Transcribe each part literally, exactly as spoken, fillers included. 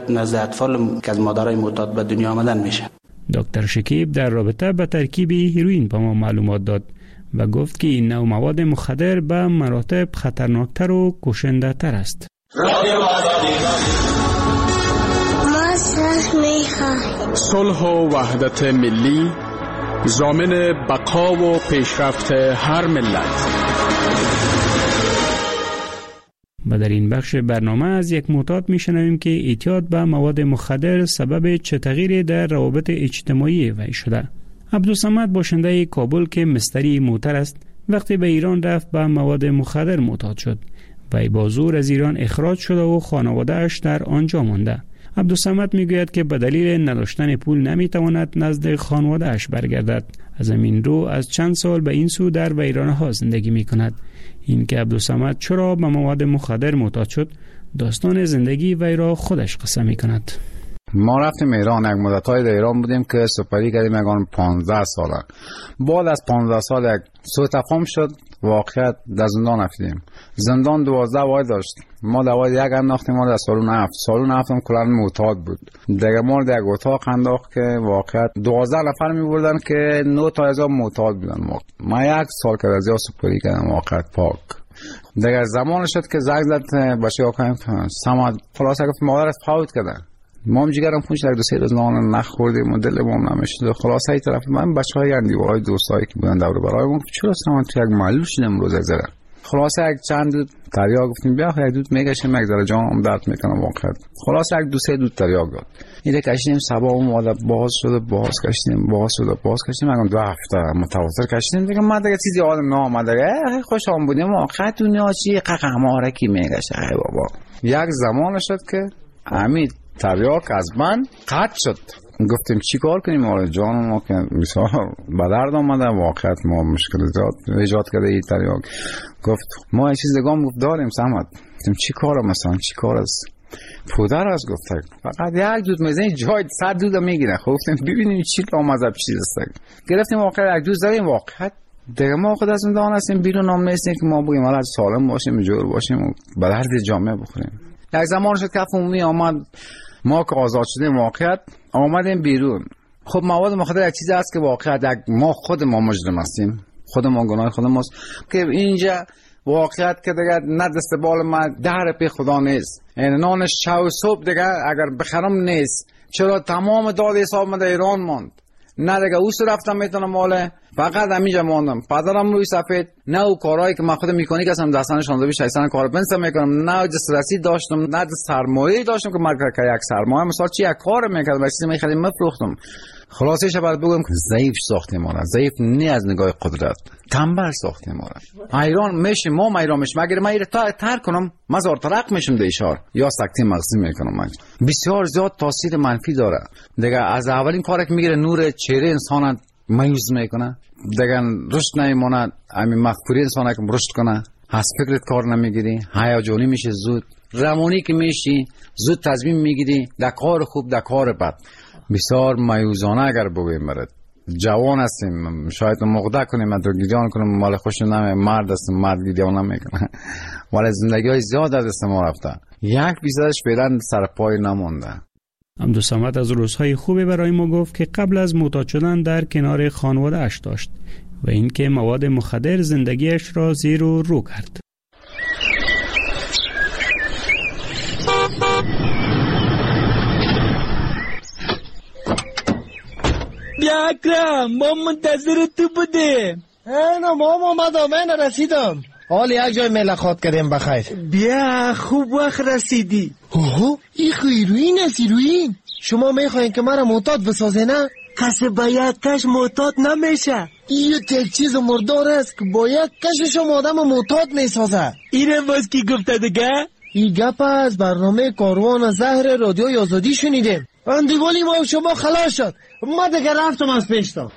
نزد اطفال که از مادرای معتاد به دنیا آمدن میشه. دکتر شکیب در رابطه با ترکیب هیروئین به ما معلومات داد و گفت که این نوع مواد مخدر به مراتب خطرناکتر و کشنده تر است. صلح و وحدت ملی ضامن بقا و پیشرفت هر ملت. و در این بخش برنامه از یک معتاد میشنویم که اعتیاد به مواد مخدر سبب چه تغییری در روابط اجتماعی وی شده. عبدالصمد باشنده کابل که مستری موتر است وقتی به ایران رفت به مواد مخدر معتاد شد و با زور از ایران اخراج شده و خانواده‌اش در آنجا مانده. عبدالصمد میگوید که به دلیل نداشتن پول نمیتواند نزد خانواده‌اش برگردد. از همین رو از چند سال به این سو در ویرانه ها زندگی میکند. این که عبدالصمد چرا به مواد مخدر معتاد شد داستان زندگی وی را خودش قصه میکند. ما رفتیم ایران، یک مدت‌های در ایران بودیم که سپری کردیم یکان پانزده ساله. بعد از پانزده سال یک سوء تفاهم شد، واقعیت در زندان رفتیم. زندان دوازده وای داشت. ما دوازده یک انداختیم، ما در سالون هفت. سالون هفتم کلاً معتاد بود. دیگه ما در یک اتاق انداخت که واقعیت دوازده نفر می بردن که نه تا از معتاد بودن. ما یک سال که از سپری کردم واقعیت پاک. دیگه زمان شد که زنگ زد بچه آقایم سمد خلاصه گفت مادرت فوت کرده. ما هم جگرم پونش در دو سه روز نان نخوردیم و دلمون نمیشد. خلاصه ای طرف من بچهای اندیوهای دوستایی که بودن دور برای من چرا سمن تو یک معلول شدم روز گذشته. خلاصه یک چند دود تریاک گفتیم بیا یک دود میگشیم یک ذره جانم درد میکنه واقعا. خلاصه یک دو سه دود تریاک داد. اینو کشیدیم صبح اومد باز شده باز کشیدیم باز شده باز کشیدیم میگم دو هفته متواتر کشیدیم دیگه ما دیگه چیزی یادم نمیاد دیگه خوشم بودیم واقعا دنیا چی قهقماره کی میگشه ای بابا. یک زمان شد که امید تریاک از من قطع شد. گفتیم چی کار کنیم آره جان ما که بسیار به درد آمده واقعیت ما مشکل زیاد ایجاد کرده این تریاک. گفت ما این چیز دیگه هم گفت داریم سمت. گفتیم چی کار مثلا چی کار است پودر است گفت فقط یک دود میزنی جای صد دود میگیره. گفتیم ببینیم چی لامذهب چیز است. گرفتیم واقعا یک دود زدیم واقعا دیگه ما خود از زندان هستیم بیرون هم نیستیم که ما بگیم حالا سالم باشیم جور باشیم و به درد جامعه بخوریم. یک زمان شد که عمومی آمد ما که آزاد شدیم واقعیت آمدیم بیرون. خب مواد مخدر یک چیزی است که واقعیت ما خود ما مجرم هستیم خود ما گناه خود ماست که اینجا واقعیت که دیگه نه دست بال ما در پی خدا نیست. این نان شب و صبح دیگه اگر بخرم نیست چرا تمام داد حساب ما در ایران ماند. نه دیگه اوس رفتم میتونم ماله فقط همینجا ماندم. پدرم روی سفید نه او کارهایی که من خودم میکنی که اصلا دستان شانزده بیست سال کار بنس میکنم نه دسترسی داشتم نه سرمایه داشتم که من که یک سرمایه مثلا چی یک کار میکردم چیزی میخریدم میفروختم. خلاصه شبت بگم که ضعیف ساختیم ما را ضعیف نه از نگاه قدرت تنبل ساختیم ما را. ایران میشه ما ایران میشه مگر من ایران تا ترک کنم مزار ترق میشم در اشار یا سکته مغزی میکنم. من بسیار زیاد تاثیر منفی داره دیگه. از اولین کاری که میگیره نور چهره انسان مایوس میکنه دیگه رشد نمیمونه. همین مغفوری انسان که رشد کنه از فکرت کار نمیگیری هیجانی میشه زود روانی که میشی زود تصمیم میگیری در کار خوب در کار بد. بسیار مایوسانه اگر بگویم برات جوان هستیم شاید مقدر کنیم من تو گیجان کنم مال خوش نمه مرد هستیم مرد گیجان نمیکنه ولی زندگی های زیاد از دست ما رفته یک بیزدش فعلا سر پای نمونده. عبدالصمد از روزهای خوبی برای ما گفت که قبل از معتاد شدن در کنار خانواده اش داشت و اینکه مواد مخدر زندگیش را زیر و رو کرد. بیا اکرم ما منتظر تو بودیم. اینا ما اومدم من رسیدم حال یک جای ملاقات کردیم بخیر. بیا خوب وقت رسیدی. اوه این هیروئین است هیروئین. شما میخواین که مرا معتاد بسازه نه؟ کسی با یک کش معتاد نمیشه. این یک چیز مردار است که با یک کش شما آدم معتاد میسازه. اینم باز کی گفته دیگه؟ این گپ از برنامه کاروان زهر رادیوی آزادی شنیدیم. اندیوالی ما شما خلاص شد ما دیگه رفتم از پیشتا.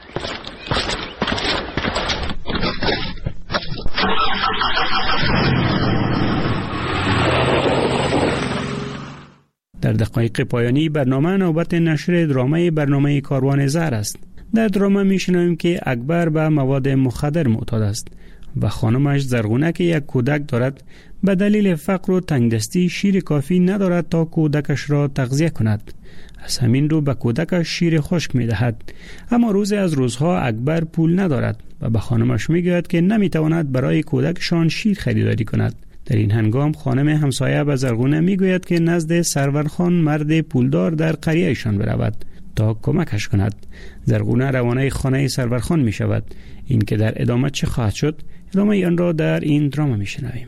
در دقایق پایانی برنامه نوبت نشر درامه برنامه کاروان زهر است. در درامه میشنویم که اکبر به مواد مخدر معتاد است و خانمش زرغونه که یک کودک دارد به دلیل فقر و تنگدستی شیر کافی ندارد تا کودکش را تغذیه کند. از همین رو به کودکش شیر خشک می دهد. اما روزی از روزها اکبر پول ندارد و به خانمش می گوید که نمی تواند برای کودکشان شیر خریداری کند. در این هنگام خانم همسایه به زرغونه می گوید که نزد سرورخان مرد پولدار در قریه ایشان برود تا کمکش کند. زرغونه روانه خانه سرورخان می شود. این که در ادامه چه خواهد شد، ادامه آن را در این دراما می شنویم.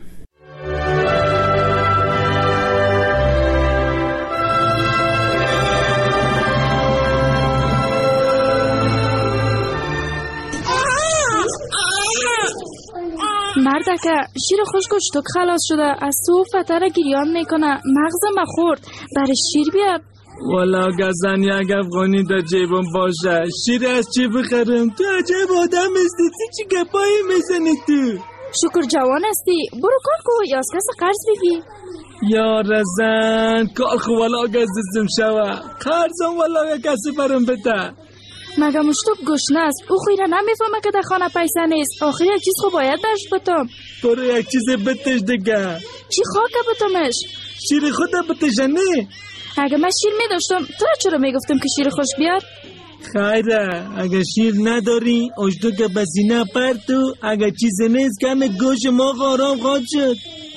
مردکه شیر خشک و شتک خلاص شده، از تو فتره گریان میکنه. مغزم خورد، برای شیر بیار. والا گزن یک افغانی در جیبم باشه، شیر از چی بخرم؟ تو عجب آدم هستی، چی گپایی میزنی تو؟ شکر جوان هستی، برو کار کو یا از کس قرض بگی. یا رزن کار خو والا گزدم شوه، قرضم والا کسی برم بده. مگه مشتوک گشنه است، او خویره نمیفهمه که در خانه پیسه نیست. آخر یک چیز خو باید برش بتم. برو یک چیز بتش دیگه. چی خواهد بتمش؟ شیر خود بتشنی. اگه من شیر میداشتم تو چرا میگفتم که شیر خوش بیار؟ خیره اگه شیر نداری اشتو که بسینه پرتو، اگه چیز نیست کم گوش ما آرام خواد شد.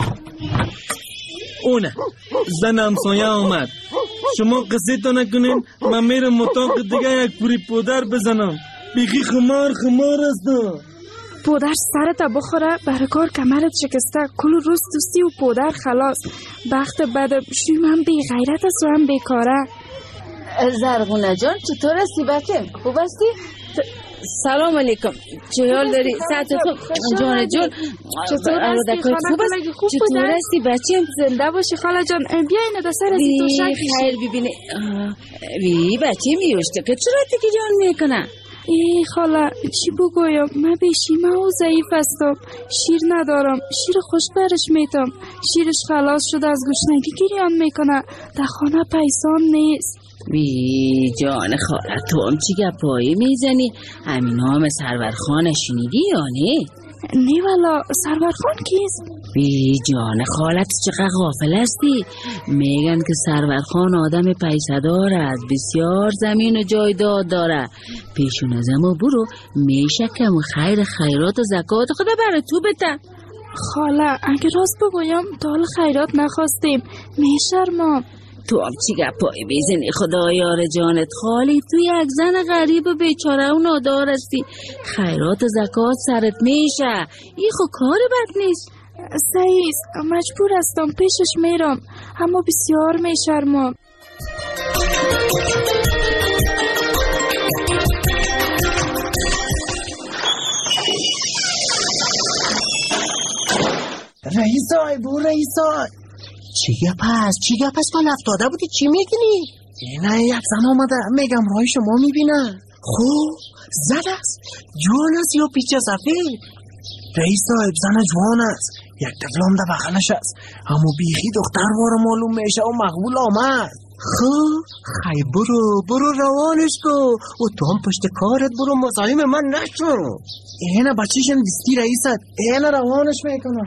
اونه زن همسایه آمد، شما قصه تا نکنین من میرم مطاق دیگه یک پوری پودر بزنم. بیخی خمار خمار است. پودر سرت بخوره، برای کار کمرت شکسته، کل روز دوستی و پودر خلاص. بخت بده شوی من بی غیرت است و هم بیکاره. زرغونه جان چطور هستی بچه؟ خوب هستی؟ سلام علیکم، چه حال داری؟ ساعت خوب جان جان چطور هستی؟ خوب است؟ چطور هستی بچه؟ زنده باشی خاله جان. بیا اینو در سر ازی تو شک خیر ببینه. وی بچه میوشته که چرا تکی جان میکنه؟ ای خاله چی بگویم، من بیشیمه و ضعیف هستم، شیر ندارم، شیر خوش برش میتم، شیرش خلاص شده از گشنگی گریان میکنه، در خانه پیسان نیست. وی جان خاله تو هم چی گپایی میزنی؟ همین هم سرورخان شنیدی یا نه؟ نه والا سرورخان کیست؟ وی جان خالت چقدر غافل هستی. میگن که سرورخان آدم پیسه دار است، بسیار زمین و جایداد داره. پیشون از اما برو میشکم و خیر خیرات و زکات خدا برای تو بده. خاله اگه راست بگویم تا حال خیرات نخواستیم، میشرمم. تو هم چی گپایی بیزنی خدا یار جانت خالی، تو یک زن غریب و بیچاره و نادار هستی. خیرات و زکات سرت میشه، این خو کار بد نیست. سعیز مجبور هستم پیشش میرم، اما بسیار میشرمم. رئیسای بو رئیسای چی گپ هست؟ چی گپ هست؟ ما افتاده بودی چی میگنی؟ نه یک زن آمده، میگم رای شما میبینه. خوب زن است؟ جوان است یا پیچه سفید؟ رئیس صاحب زن جوان است، یک طفلم در بغلش است، اما بیخی دختر واره معلوم میشه و مقبول آمد. خب خی برو برو روانش کو و تو هم پشت کارت برو، مزاحم من نشو. اینه بچیشم دیستی رئیست، اینه روانش میکنم.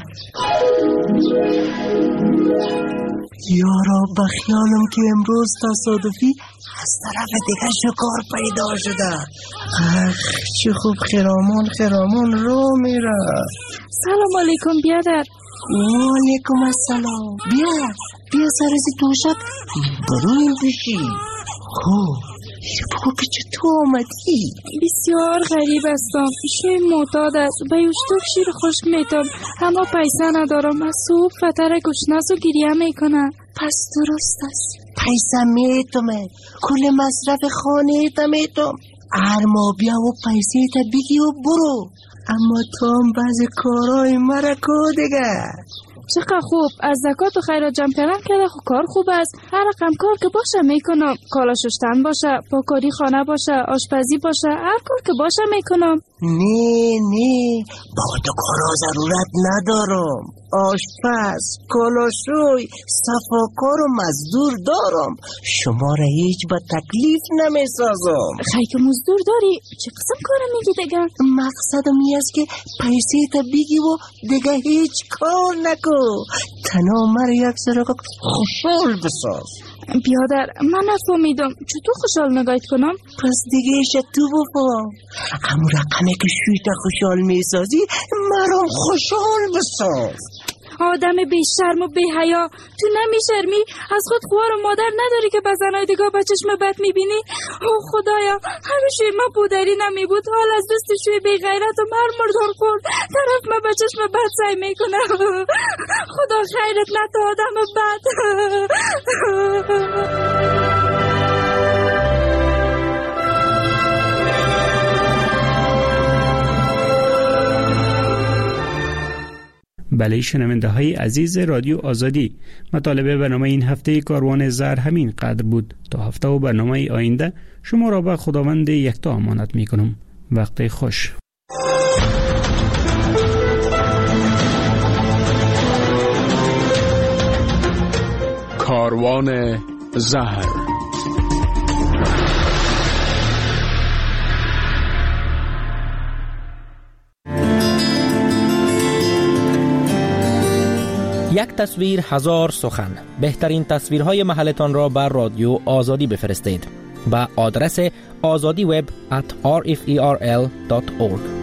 یارا بخیالم که امروز تصادفی از طرف دیگه شکار پیدا شده. اخ چه خوب خرامان خرامان رو میره. سلام علیکم بیادر. وعلیکم السلام. بیا بیا سرزی توشت برون بشی. خوب بگو که چطور آمدی؟ بسیار غریب هستم، شوی معتاد است، به یوشتوک شیر خشک میتم، اما پیسه ندارم. از صبح فتره گشنه و گریه میکنه. پس درست است، پیسه میتمه، کل مصرف خانه تا میتم. هر ماه بیا و پیسه تا بگی و برو، اما تو هم بعض کارهای مرکو دیگه. چقدر خوب، از زکات و خیرات جمع کردن که خب کار خوب است. هر رقم کار که باشه میکنم، کالا شستن باشه، پاکاری خانه باشه، آشپزی باشه، هر کار که باشه میکنم. نه نه با دکارا ضرورت ندارم. آشپز، کلاشوی، صفاکار و مزدور دارم. شما را هیچ با تکلیف نمیسازم. خیلی که مزدور داری؟ چه قسم کارم میگی دیگه؟ مقصدم این است که پیسه تا بگی و دیگه هیچ کار نکو. تنها مرا یک ذره خوشحال بساز. بیادر من نفهمیدم چطور خوشحال نگاهت کنم؟ پس دیگه ایش تو بفهم. همون رقمه که شویتا خوشحال میسازی مرام خوشحال بساز. آدم بی شرم و بی حیا، تو نمیشرمی؟ از خود خوار و مادر نداری که به زنای دیگه با چشم بد میبینی؟ او خدایا، همه شوی ما پودری نمی بود، حال از دست شوی بی غیرت و مر مردار خورد طرف ما به چشم بد سعی میکنه. خدا خیرت نده آدم بد. بله شنونده های عزیز رادیو آزادی، مطالب برنامه این هفته کاروان زهر همین قدر بود. تا هفته و برنامه آینده شما را به خداوند یکتا امانت می کنم. وقت خوش. کاروان زهر. یک تصویر هزار سخن. بهترین تصویرهای محلتان را بر رادیو آزادی بفرستید. با آدرس azadiweb at r f e r l dot org.